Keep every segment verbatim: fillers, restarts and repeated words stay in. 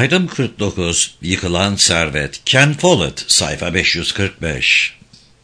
Item kırk dokuz. Yıkılan Servet. Ken Follett, sayfa beş yüz kırk beş.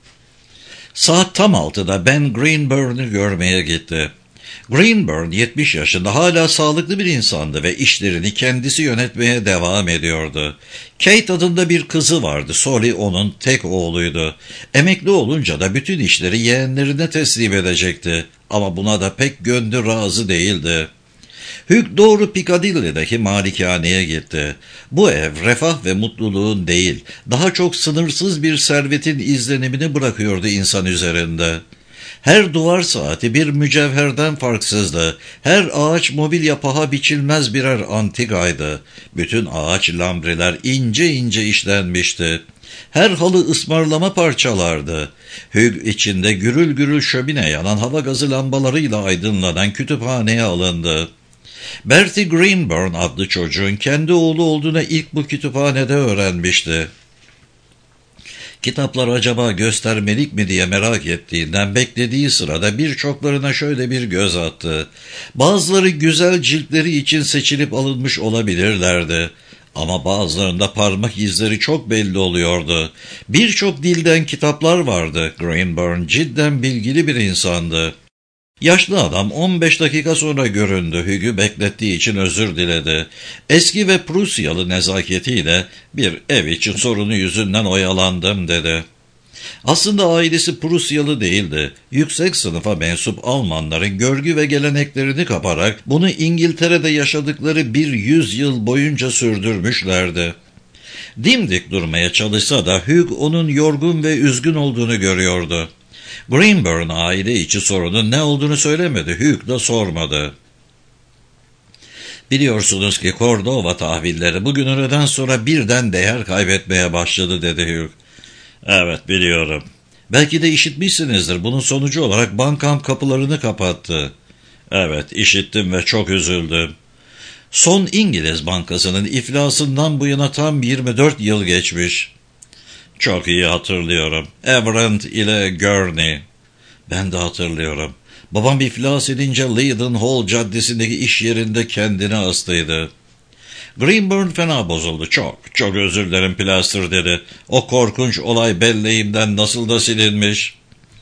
Saat tam altıda Ben Greenburn'u görmeye gitti. Greenburn yetmiş yaşında, hala sağlıklı bir insandı ve işlerini kendisi yönetmeye devam ediyordu. Kate adında bir kızı vardı. Solly onun tek oğluydu. Emekli olunca da bütün işleri yeğenlerine teslim edecekti. Ama buna da pek gönlü razı değildi. Hugh doğru Piccadilly'deki malikaneye gitti. Bu ev refah ve mutluluğun değil, daha çok sınırsız bir servetin izlenimini bırakıyordu insan üzerinde. Her duvar saati bir mücevherden farksızdı. Her ağaç mobilya paha biçilmez birer antikaydı. Bütün ağaç lambreler ince ince işlenmişti. Her halı ısmarlama parçalardı. Hugh içinde gürül gürül şömine yanan hava gazı lambalarıyla aydınlanan kütüphaneye alındı. Bertie Greenburn adlı çocuğun kendi oğlu olduğunu ilk bu kütüphanede öğrenmişti. Kitaplar acaba göstermelik mi diye merak ettiğinden beklediği sırada birçoklarına şöyle bir göz attı. Bazıları güzel ciltleri için seçilip alınmış olabilirlerdi. Ama bazılarında parmak izleri çok belli oluyordu. Birçok dilden kitaplar vardı. Greenburn cidden bilgili bir insandı. Yaşlı adam on beş dakika sonra göründü. Hugh'u beklettiği için özür diledi. Eski ve Prusyalı nezaketiyle bir ev için sorunu yüzünden oyalandım dedi. Aslında ailesi Prusyalı değildi. Yüksek sınıfa mensup Almanların görgü ve geleneklerini kaparak bunu İngiltere'de yaşadıkları bir yüzyıl boyunca sürdürmüşlerdi. Dimdik durmaya çalışsa da Hugh onun yorgun ve üzgün olduğunu görüyordu. Greenburn aile içi sorunun ne olduğunu söylemedi. Hugh da sormadı. Biliyorsunuz ki Cordova tahvilleri bugün öğleden sonra birden değer kaybetmeye başladı dedi Hugh. Evet, biliyorum. Belki de işitmişsinizdir. Bunun sonucu olarak bankam kapılarını kapattı. Evet, işittim ve çok üzüldüm. Son İngiliz bankasının iflasından bu yana tam yirmi dört yıl geçmiş. Çok iyi hatırlıyorum. Everend ile Gurney. Ben de hatırlıyorum. Babam iflas edince Leaden Hall caddesindeki iş yerinde kendini astıydı. Greenburn fena bozuldu. Çok, çok özür dilerim Plaster dedi. O korkunç olay belleğimden nasıl da silinmiş.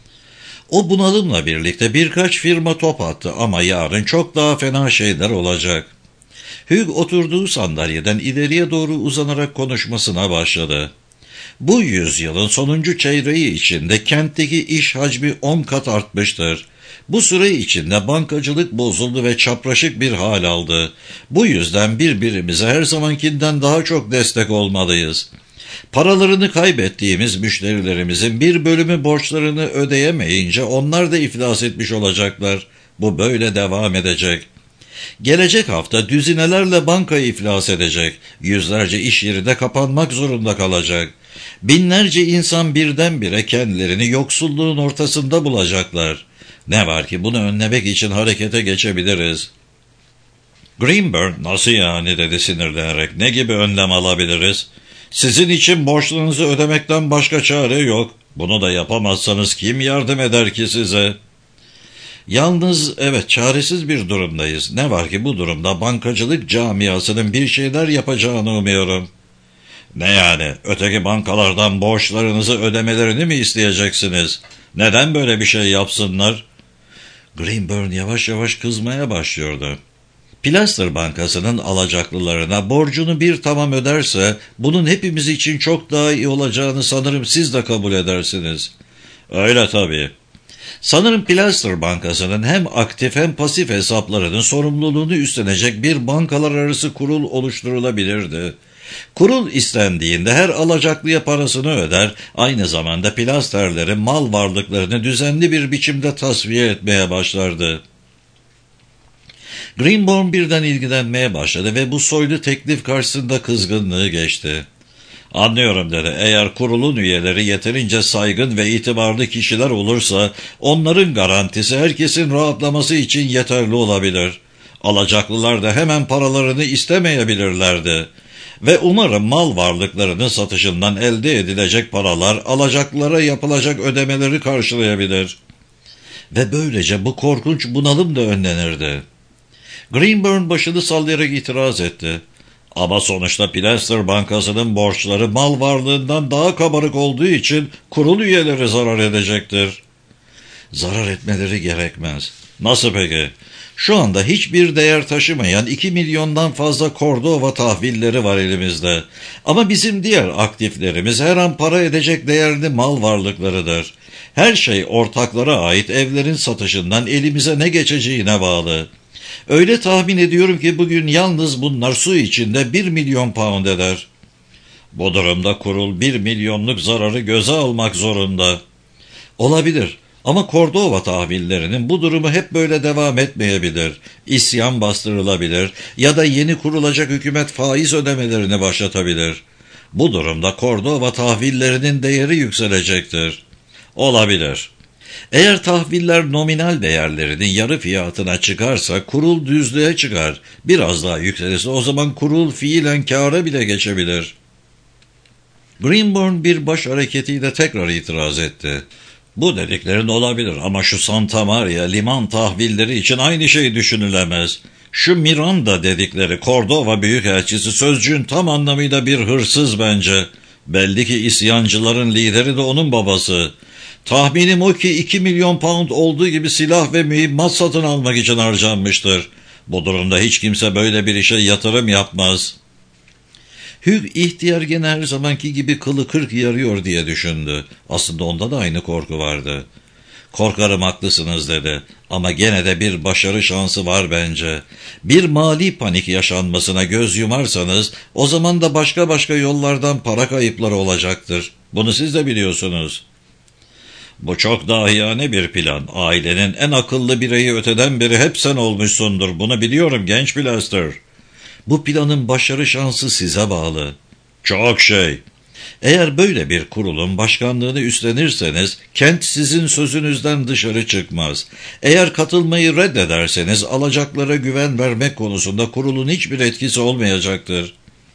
O bunalımla birlikte birkaç firma top attı ama yarın çok daha fena şeyler olacak. Hugh oturduğu sandalyeden ileriye doğru uzanarak konuşmasına başladı. Bu yüzyılın sonuncu çeyreği içinde kentteki iş hacmi on kat artmıştır. Bu süre içinde bankacılık bozuldu ve çapraşık bir hal aldı. Bu yüzden birbirimize her zamankinden daha çok destek olmalıyız. Paralarını kaybettiğimiz müşterilerimizin bir bölümü borçlarını ödeyemeyince onlar da iflas etmiş olacaklar. Bu böyle devam edecek. Gelecek hafta düzinelerle banka iflas edecek. Yüzlerce iş yeri de kapanmak zorunda kalacak. Binlerce insan birdenbire kendilerini yoksulluğun ortasında bulacaklar. Ne var ki bunu önlemek için harekete geçebiliriz. Greenburn, nasıl yani dedi sinirlenerek. Ne gibi önlem alabiliriz? Sizin için borçlarınızı ödemekten başka çare yok. Bunu da yapamazsanız kim yardım eder ki size? Yalnız evet, çaresiz bir durumdayız. Ne var ki bu durumda bankacılık camiasının bir şeyler yapacağını umuyorum. Ne yani? Öteki bankalardan borçlarınızı ödemelerini mi isteyeceksiniz? Neden böyle bir şey yapsınlar? Greenburn yavaş yavaş kızmaya başlıyordu. Plaster Bankası'nın alacaklılarına borcunu bir tamam öderse bunun hepimiz için çok daha iyi olacağını sanırım siz de kabul edersiniz. Öyle tabii. Sanırım Plaster Bankası'nın hem aktif hem pasif hesaplarının sorumluluğunu üstlenecek bir bankalar arası kurul oluşturulabilirdi. Kurul istendiğinde her alacaklıya parasını öder, aynı zamanda Plasterlerin mal varlıklarını düzenli bir biçimde tasfiye etmeye başlardı. Greenburn birden ilgilenmeye başladı ve bu soylu teklif karşısında kızgınlığı geçti. Anlıyorum dedi. Eğer kurulun üyeleri yeterince saygın ve itibarlı kişiler olursa onların garantisi herkesin rahatlaması için yeterli olabilir. Alacaklılar da hemen paralarını istemeyebilirlerdi. Ve umarım mal varlıklarının satışından elde edilecek paralar alacaklılara yapılacak ödemeleri karşılayabilir. Ve böylece bu korkunç bunalım da önlenirdi. Greenburn başını sallayarak itiraz etti. Ama sonuçta Plaster Bankası'nın borçları mal varlığından daha kabarık olduğu için kurul üyeleri zarar edecektir. Zarar etmeleri gerekmez. Nasıl peki? Şu anda hiçbir değer taşımayan iki milyondan fazla Cordova tahvilleri var elimizde. Ama bizim diğer aktiflerimiz her an para edecek değerli mal varlıklarıdır. Her şey ortaklara ait evlerin satışından elimize ne geçeceğine bağlı. Öyle tahmin ediyorum ki bugün yalnız bunlar su içinde bir milyon pound eder. Bu durumda kurul bir milyonluk zararı göze almak zorunda. Olabilir. Ama Cordova tahvillerinin bu durumu hep böyle devam etmeyebilir. İsyan bastırılabilir ya da yeni kurulacak hükümet faiz ödemelerini başlatabilir. Bu durumda Cordova tahvillerinin değeri yükselecektir. Olabilir. Eğer tahviller nominal değerlerinin yarı fiyatına çıkarsa kurul düzlüğe çıkar. Biraz daha yükselirse o zaman kurul fiilen kâra bile geçebilir. Greenburn bir baş hareketiyle tekrar itiraz etti. Bu dediklerin olabilir ama şu Santa Maria liman tahvilleri için aynı şey düşünülemez. Şu Miranda dedikleri Cordova büyükelçisi sözcüğün tam anlamıyla bir hırsız bence. Belli ki isyancıların lideri de onun babası. Tahminim o ki iki milyon pound olduğu gibi silah ve mühimmat satın almak için harcanmıştır. Bu durumda hiç kimse böyle bir işe yatırım yapmaz. Hugh ihtiyar gene her zamanki gibi kılı kırk yarıyor diye düşündü. Aslında onda da aynı korku vardı. Korkarım haklısınız dedi. Ama gene de bir başarı şansı var bence. Bir mali panik yaşanmasına göz yumarsanız o zaman da başka başka yollardan para kayıpları olacaktır. Bunu siz de biliyorsunuz. Bu çok dahiyane bir plan. Ailenin en akıllı bireyi öteden beri hep sen olmuşsundur. Bunu biliyorum genç Plaster. Bu planın başarı şansı size bağlı. Çok şey. Eğer böyle bir kurulun başkanlığını üstlenirseniz, Kent sizin sözünüzden dışarı çıkmaz. Eğer katılmayı reddederseniz, alacaklara güven vermek konusunda kurulun hiçbir etkisi olmayacaktır.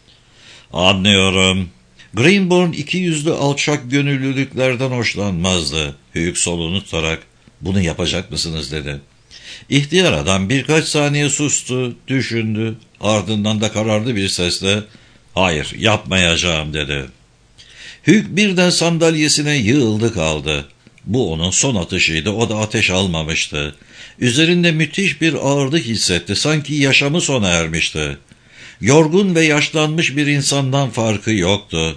Anlıyorum. Greenburn iki yüzlü alçak gönüllülüklerden hoşlanmazdı. Hugh solunu tutarak, bunu yapacak mısınız dedi. İhtiyar adam birkaç saniye sustu, düşündü, ardından da kararlı bir sesle, hayır yapmayacağım dedi. Hugh birden sandalyesine yığıldı kaldı. Bu onun son atışıydı, o da ateş almamıştı. Üzerinde müthiş bir ağırlık hissetti, sanki yaşamı sona ermişti. Yorgun ve yaşlanmış bir insandan farkı yoktu.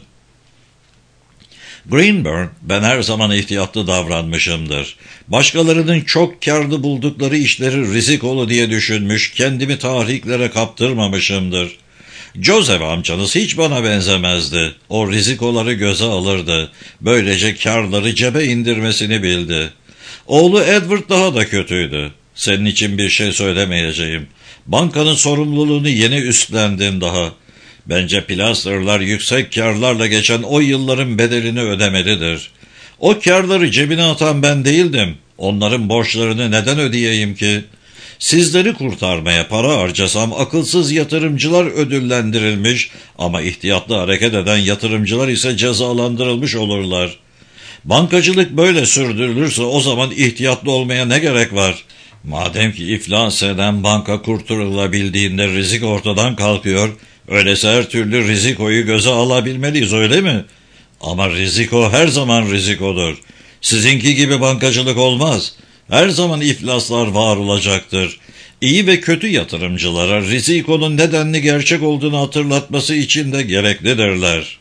Greenburn, ben her zaman ihtiyatlı davranmışımdır. Başkalarının çok kârlı buldukları işleri rizikolu diye düşünmüş, kendimi tahriklere kaptırmamışımdır. Joseph amcanız hiç bana benzemezdi. O rizikoları göze alırdı. Böylece kârları cebe indirmesini bildi. Oğlu Edward daha da kötüydü. Senin için bir şey söylemeyeceğim. Bankanın sorumluluğunu yeni üstlendin daha. Bence Plaster'lar yüksek kârlarla geçen o yılların bedelini ödemelidir. O kârları cebine atan ben değildim. Onların borçlarını neden ödeyeyim ki? Sizleri kurtarmaya para harcasam akılsız yatırımcılar ödüllendirilmiş ama ihtiyatlı hareket eden yatırımcılar ise cezalandırılmış olurlar. Bankacılık böyle sürdürülürse o zaman ihtiyatlı olmaya ne gerek var? Madem ki iflas eden banka kurtarılabildiğinde risk ortadan kalkıyor, öyleyse her türlü rizikoyu göze alabilmeliyiz, öyle mi? Ama riziko her zaman rizikodur. Sizinki gibi bankacılık olmaz. Her zaman iflaslar var olacaktır. İyi ve kötü yatırımcılara rizikonun nedenli gerçek olduğunu hatırlatması için de gereklidirler.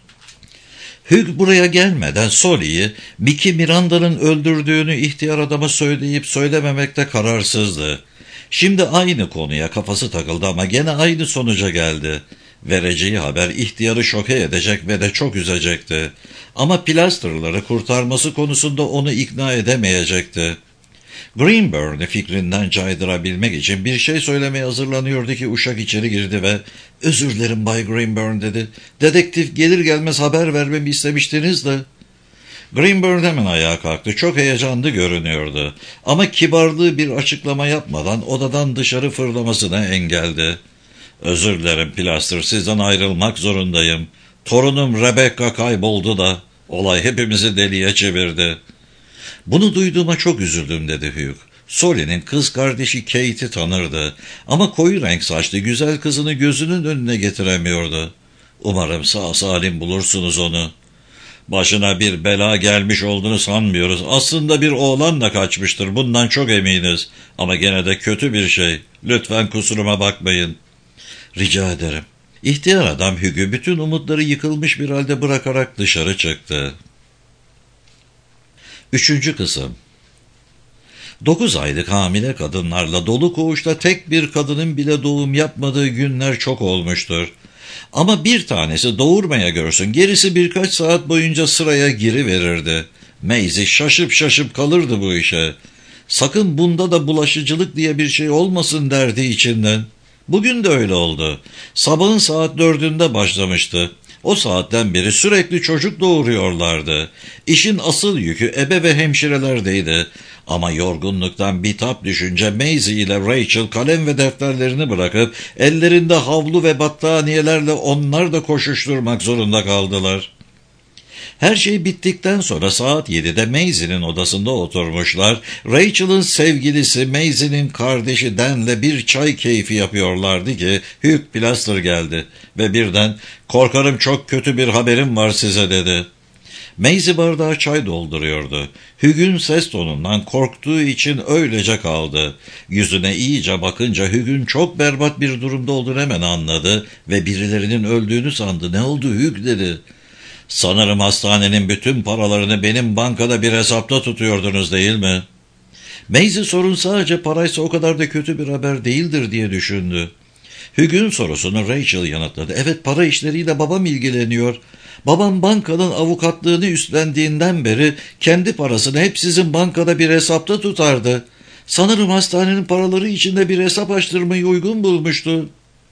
Hugh buraya gelmeden Solly'yi Mickey Miranda'nın öldürdüğünü ihtiyar adama söyleyip söylememekte kararsızdı. Şimdi aynı konuya kafası takıldı ama gene aynı sonuca geldi. Vereceği haber ihtiyarı şoke edecek ve de çok üzecekti. Ama Plaster'ları kurtarması konusunda onu ikna edemeyecekti. Greenburn'u fikrinden caydırabilmek için bir şey söylemeye hazırlanıyordu ki uşak içeri girdi ve ''Özür dilerim Bay Greenburn'' dedi. ''Dedektif gelir gelmez haber vermemi istemiştiniz de.'' Greenburn hemen ayağa kalktı. Çok heyecanlı görünüyordu. Ama kibarlığı bir açıklama yapmadan odadan dışarı fırlamasına engeldi. ''Özür dilerim Plaster, sizden ayrılmak zorundayım. Torunum Rebecca kayboldu da olay hepimizi deliye çevirdi.'' ''Bunu duyduğuma çok üzüldüm'' dedi Hugh. Solly'nin kız kardeşi Kate'i tanırdı ama koyu renk saçlı güzel kızını gözünün önüne getiremiyordu. Umarım sağ salim bulursunuz onu. Başına bir bela gelmiş olduğunu sanmıyoruz. Aslında bir oğlanla kaçmıştır, bundan çok eminiz. Ama gene de kötü bir şey. Lütfen kusuruma bakmayın. Rica ederim. İhtiyar adam Hugh'u bütün umutları yıkılmış bir halde bırakarak dışarı çıktı. Üçüncü kısım. Dokuz aylık hamile kadınlarla dolu koğuşta tek bir kadının bile doğum yapmadığı günler çok olmuştur. Ama bir tanesi doğurmaya görsün, gerisi birkaç saat boyunca sıraya giriverirdi. Maisie şaşıp şaşıp kalırdı bu işe. Sakın bunda da bulaşıcılık diye bir şey olmasın derdi içinden. Bugün de öyle oldu. Sabahın saat dördünde başlamıştı. O saatten beri sürekli çocuk doğuruyorlardı. İşin asıl yükü ebe ve hemşirelerdeydi. Ama yorgunluktan bitap düşünce Maisie ile Rachel kalem ve defterlerini bırakıp ellerinde havlu ve battaniyelerle onlar da koşuşturmak zorunda kaldılar. Her şey bittikten sonra saat yedide Maisie'nin odasında oturmuşlar. Rachel'ın sevgilisi Maisie'nin kardeşi Dan'le bir çay keyfi yapıyorlardı ki Hugh Plaster geldi ve birden "Korkarım çok kötü bir haberim var size" dedi. Maisie bardağa çay dolduruyordu. Hugh'un ses tonundan korktuğu için öylece kaldı. Yüzüne iyice bakınca Hugh'un çok berbat bir durumda olduğunu hemen anladı ve birilerinin öldüğünü sandı. "Ne oldu Hugh?" dedi. "Sanırım hastanenin bütün paralarını benim bankada bir hesapta tutuyordunuz değil mi?" Maisie sorun sadece paraysa o kadar da kötü bir haber değildir diye düşündü. Hugh'un sorusunu Rachel yanıtladı. "Evet, para işleriyle babam ilgileniyor. Babam bankanın avukatlığını üstlendiğinden beri kendi parasını hep sizin bankada bir hesapta tutardı. Sanırım hastanenin paraları içinde bir hesap açtırmayı uygun bulmuştu.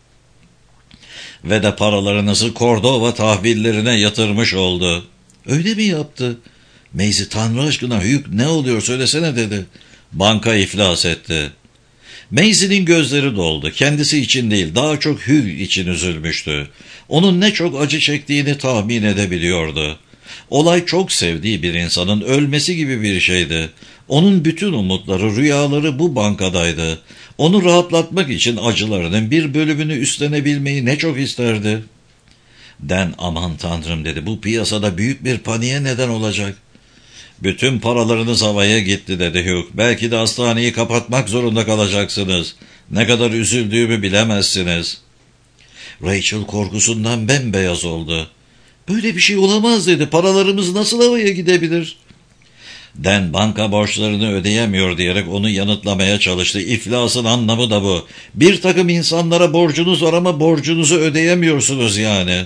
Ve de paralarınızı Cordova tahvillerine yatırmış oldu." "Öyle mi yaptı?" Maisie, "Tanrı aşkına Hugh, ne oluyor söylesene" dedi. "Banka iflas etti." Maisie'nin gözleri doldu. Kendisi için değil, daha çok Hugh için üzülmüştü. Onun ne çok acı çektiğini tahmin edebiliyordu. Olay çok sevdiği bir insanın ölmesi gibi bir şeydi. Onun bütün umutları, rüyaları bu bankadaydı. Onu rahatlatmak için acılarının bir bölümünü üstlenebilmeyi ne çok isterdi. Dan, "Aman Tanrım" dedi, "bu piyasada büyük bir paniğe neden olacak." "Bütün paralarınız havaya gitti" dedi Hugh. "Belki de hastaneyi kapatmak zorunda kalacaksınız. Ne kadar üzüldüğümü bilemezsiniz." Rachel korkusundan bembeyaz oldu. "Böyle bir şey olamaz" dedi. "Paralarımız nasıl havaya gidebilir?" Dan, "Banka borçlarını ödeyemiyor" diyerek onu yanıtlamaya çalıştı. "İflasın anlamı da bu. Bir takım insanlara borcunuz var ama borcunuzu ödeyemiyorsunuz yani."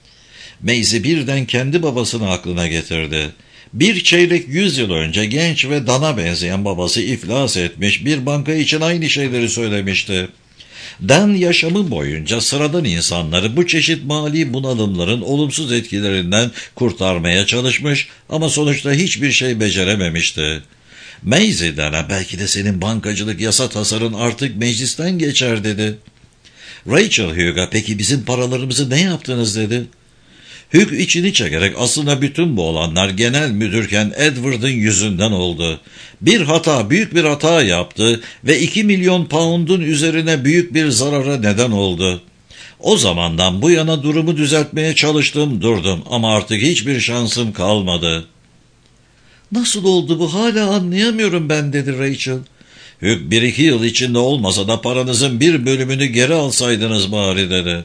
Maisie birden kendi babasını aklına getirdi. Bir çeyrek yüzyıl önce genç ve Dan'a benzeyen babası iflas etmiş, bir banka için aynı şeyleri söylemişti. Dan yaşamı boyunca sıradan insanları bu çeşit mali bunalımların olumsuz etkilerinden kurtarmaya çalışmış ama sonuçta hiçbir şey becerememişti. Maisie Dan'a, "Belki de senin bankacılık yasa tasarın artık meclisten geçer" dedi. Rachel Hugh'a, "Peki bizim paralarımızı ne yaptınız?" dedi. Hugh içini çekerek, "Aslında bütün bu olanlar genel müdürken Edward'ın yüzünden oldu. Bir hata, büyük bir hata yaptı ve iki milyon pound'un üzerine büyük bir zarara neden oldu. O zamandan bu yana durumu düzeltmeye çalıştım, durdum ama artık hiçbir şansım kalmadı." "Nasıl oldu bu, hala anlayamıyorum ben" dedi Rachel. Hugh, "Bir iki yıl içinde olmasa da paranızın bir bölümünü geri alsaydınız bari" dedi.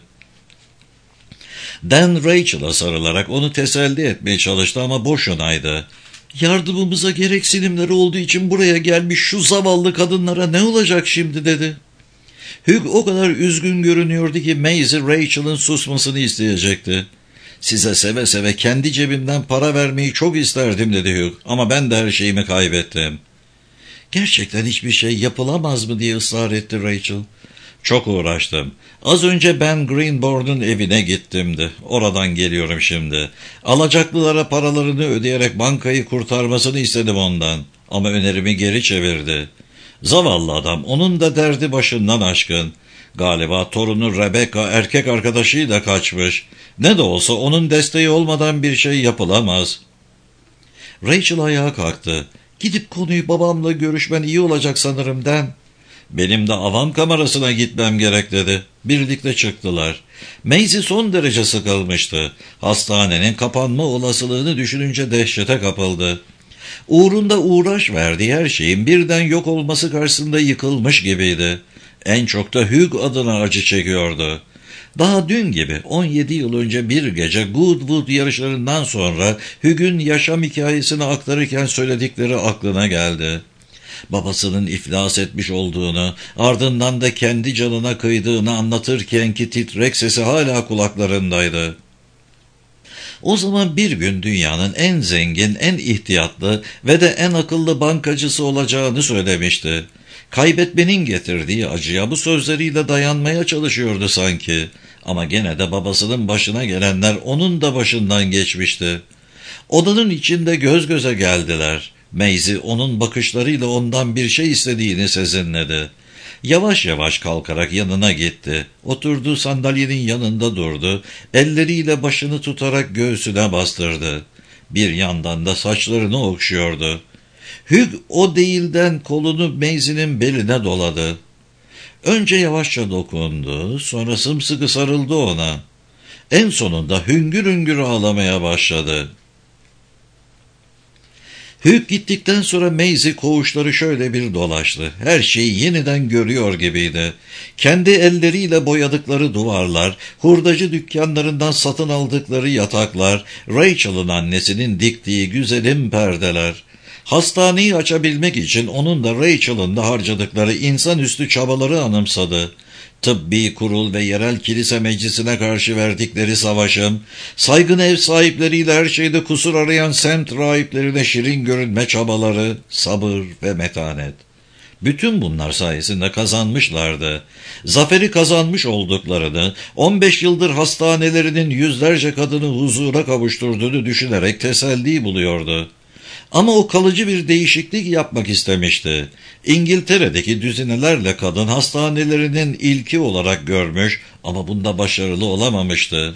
Dan Rachel'a sarılarak onu teselli etmeye çalıştı ama boşunaydı. "Yardımımıza gereksinimleri olduğu için buraya gelmiş şu zavallı kadınlara ne olacak şimdi" dedi. Hugh o kadar üzgün görünüyordu ki Maisie Rachel'ın susmasını isteyecekti. "Size seve seve kendi cebimden para vermeyi çok isterdim" dedi Hugh, "ama ben de her şeyimi kaybettim." "Gerçekten hiçbir şey yapılamaz mı?" diye ısrar etti Rachel. "Çok uğraştım. Az önce Ben Greenborn'un evine gittimdi. Oradan geliyorum şimdi. Alacaklılara paralarını ödeyerek bankayı kurtarmasını istedim ondan. Ama önerimi geri çevirdi. Zavallı adam, onun da derdi başından aşkın. Galiba torunu Rebecca erkek arkadaşıyla kaçmış. Ne de olsa onun desteği olmadan bir şey yapılamaz." Rachel ayağa kalktı. Gidip konuyu babamla görüşmen iyi olacak sanırım Den. Benim de avam kamerasına gitmem gerek dedi. Birlikte çıktılar. Maisie son derece sıkılmıştı. Hastanenin kapanma olasılığını düşününce dehşete kapıldı. Uğrunda uğraş verdiği her şeyin birden yok olması karşısında yıkılmış gibiydi. En çok da Hugh adına acı çekiyordu. Daha dün gibi on yedi yıl önce bir gece Goodwood yarışlarından sonra Hugh'ün yaşam hikayesini aktarırken söyledikleri aklına geldi. Babasının iflas etmiş olduğunu, ardından da kendi canına kıydığını anlatırkenki titrek sesi hala kulaklarındaydı. O zaman bir gün dünyanın en zengin, en ihtiyatlı ve de en akıllı bankacısı olacağını söylemişti. Kaybetmenin getirdiği acıya bu sözleriyle dayanmaya çalışıyordu sanki. Ama gene de babasının başına gelenler onun da başından geçmişti. Odanın içinde göz göze geldiler. Maisie onun bakışlarıyla ondan bir şey istediğini sezinledi. Yavaş yavaş kalkarak yanına gitti. Oturduğu sandalyenin yanında durdu. Elleriyle başını tutarak göğsüne bastırdı. Bir yandan da saçlarını okşuyordu. Hugh o değilden kolunu Maisie'nin beline doladı. Önce yavaşça dokundu, sonra sımsıkı sarıldı ona. En sonunda hüngür hüngür ağlamaya başladı. Hugh gittikten sonra Maisie koğuşları şöyle bir dolaştı. Her şeyi yeniden görüyor gibiydi. Kendi elleriyle boyadıkları duvarlar, hurdacı dükkanlarından satın aldıkları yataklar, Rachel'ın annesinin diktiği güzelim perdeler. Hastaneyi açabilmek için onun da Rachel'ın da harcadıkları insanüstü çabaları anımsadı. Tıbbi kurul ve yerel kilise meclisine karşı verdikleri savaşım, saygın ev sahipleriyle her şeyde kusur arayan semt rahiplerine şirin görünme çabaları, sabır ve metanet. Bütün bunlar sayesinde kazanmışlardı. Zaferi kazanmış olduklarını, on beş yıldır hastanelerinin yüzlerce kadını huzura kavuşturduğunu düşünerek teselli buluyordu. Ama o kalıcı bir değişiklik yapmak istemişti. İngiltere'deki düzinelerle kadın hastanelerinin ilki olarak görmüş ama bunda başarılı olamamıştı.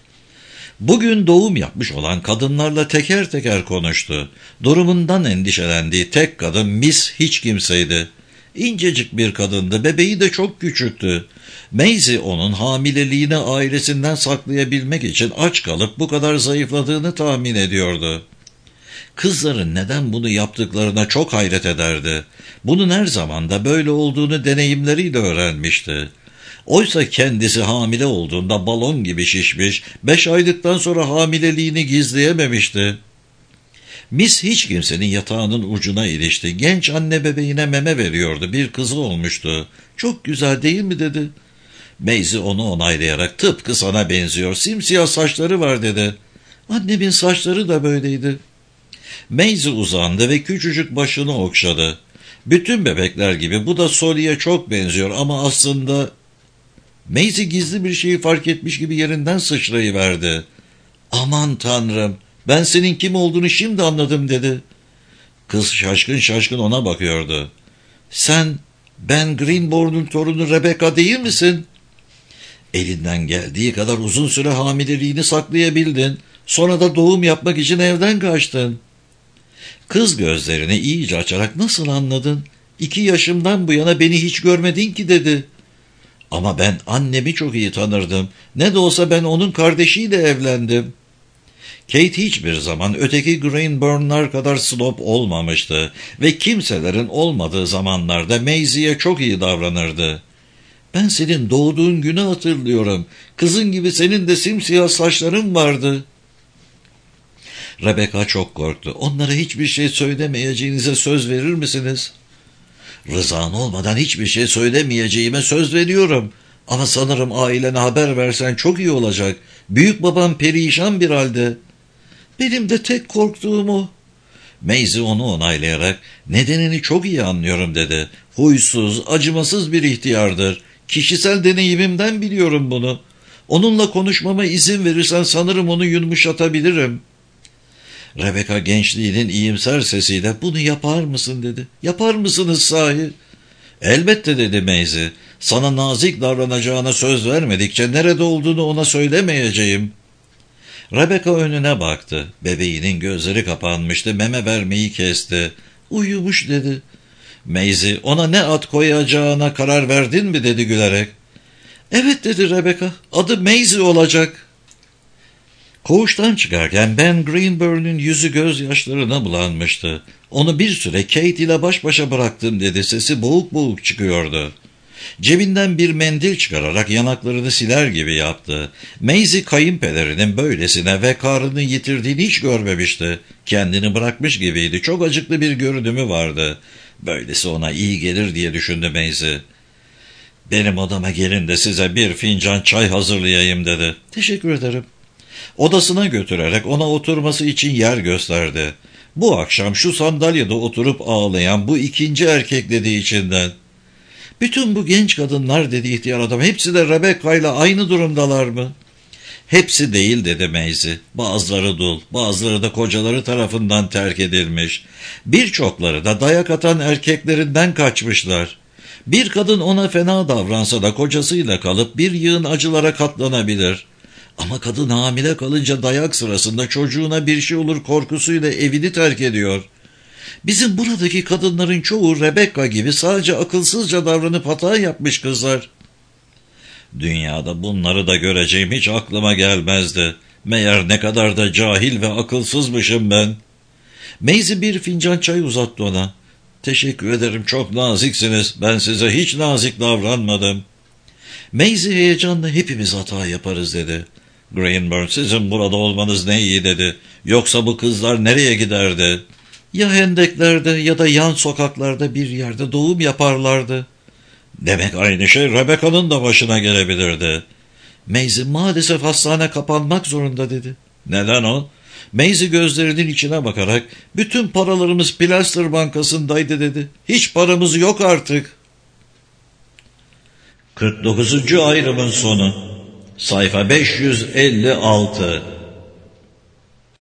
Bugün doğum yapmış olan kadınlarla teker teker konuştu. Durumundan endişelendiği tek kadın Miss hiç kimseydi. İncecik bir kadındı, bebeği de çok küçüktü. Maisie onun hamileliğini ailesinden saklayabilmek için aç kalıp bu kadar zayıfladığını tahmin ediyordu. Kızların neden bunu yaptıklarına çok hayret ederdi. Bunun her zaman da böyle olduğunu deneyimleriyle öğrenmişti. Oysa kendisi hamile olduğunda balon gibi şişmiş, beş aylıktan sonra hamileliğini gizleyememişti. Miss hiç kimsenin yatağının ucuna ilişti. Genç anne bebeğine meme veriyordu. Bir kızı olmuştu. Çok güzel değil mi dedi. Maisie onu onaylayarak tıpkı sana benziyor. Simsiyah saçları var dedi. Annemin saçları da böyleydi. Maisie uzandı ve küçücük başını okşadı. Bütün bebekler gibi bu da Solly'e çok benziyor ama aslında... Maisie gizli bir şeyi fark etmiş gibi yerinden sıçrayıverdi. Aman tanrım, ben senin kim olduğunu şimdi anladım dedi. Kız şaşkın şaşkın ona bakıyordu. Sen Ben Greenbourne'un torunu Rebecca değil misin? Elinden geldiği kadar uzun süre hamileliğini saklayabildin. Sonra da doğum yapmak için evden kaçtın. Kız gözlerini iyice açarak nasıl anladın? İki yaşımdan bu yana beni hiç görmedin ki dedi. Ama ben annemi çok iyi tanırdım. Ne de olsa ben onun kardeşiyle evlendim. Kate hiçbir zaman öteki Greenbourne'lar kadar slob olmamıştı ve kimselerin olmadığı zamanlarda Maisie'ye çok iyi davranırdı. Ben senin doğduğun günü hatırlıyorum. Kızın gibi senin de simsiyah saçların vardı. Rebecca çok korktu. Onlara hiçbir şey söylemeyeceğinize söz verir misiniz? Rızan olmadan hiçbir şey söylemeyeceğime söz veriyorum. Ama sanırım ailene haber versen çok iyi olacak. Büyük babam perişan bir halde. Benim de tek korktuğum o. Maisie onu onaylayarak nedenini çok iyi anlıyorum dedi. Huysuz, acımasız bir ihtiyardır. Kişisel deneyimimden biliyorum bunu. Onunla konuşmama izin verirsen sanırım onu yumuşatabilirim. Rebecca gençliğinin iyimser sesiyle bunu yapar mısın dedi. Yapar mısınız sahi? Elbette dedi Maisie. Sana nazik davranacağına söz vermedikçe nerede olduğunu ona söylemeyeceğim. Rebecca önüne baktı. Bebeğinin gözleri kapanmıştı. Meme vermeyi kesti. Uyumuş dedi. Maisie, ona ne ad koyacağına karar verdin mi dedi gülerek. Evet dedi Rebecca, adı Maisie olacak. Koğuştan çıkarken Ben Greenburn'un yüzü gözyaşlarına bulanmıştı. Onu bir süre Kate ile baş başa bıraktım dedi, sesi boğuk boğuk çıkıyordu. Cebinden bir mendil çıkararak yanaklarını siler gibi yaptı. Maisie kayınpederinin böylesine vekarını yitirdiğini hiç görmemişti. Kendini bırakmış gibiydi. Çok acıklı bir görünümü vardı. Böylesi ona iyi gelir diye düşündü Maisie. Benim odama gelin de size bir fincan çay hazırlayayım dedi. Teşekkür ederim. Odasına götürerek ona oturması için yer gösterdi. Bu akşam şu sandalyede oturup ağlayan bu ikinci erkek dedi içinden. Bütün bu genç kadınlar dedi ihtiyar adam, hepsi de Rebecca ile aynı durumdalar mı? Hepsi değil dedi Maisie. Bazıları dul, bazıları da kocaları tarafından terk edilmiş. Birçokları da dayak atan erkeklerinden kaçmışlar. Bir kadın ona fena davransa da kocasıyla kalıp bir yığın acılara katlanabilir. Ama kadın hamile kalınca dayak sırasında çocuğuna bir şey olur korkusuyla evini terk ediyor. Bizim buradaki kadınların çoğu Rebecca gibi sadece akılsızca davranıp hata yapmış kızlar. Dünyada bunları da göreceğim hiç aklıma gelmezdi. Meğer ne kadar da cahil ve akılsızmışım ben. Maisie bir fincan çay uzattı ona. Teşekkür ederim, çok naziksiniz. Ben size hiç nazik davranmadım. Maisie heyecanla hepimiz hata yaparız dedi. Greenburn, sizin burada olmanız ne iyi dedi. Yoksa bu kızlar nereye giderdi? Ya hendeklerde ya da yan sokaklarda bir yerde doğum yaparlardı. Demek aynı şey Rebecca'nın da başına gelebilirdi. Maisie, maalesef hastane kapanmak zorunda dedi. Neden o? Maisie gözlerinin içine bakarak, bütün paralarımız Plaster Bankası'ndaydı dedi. Hiç paramız yok artık. kırk dokuzuncu ayrımın sonu. Sayfa beş yüz elli altı.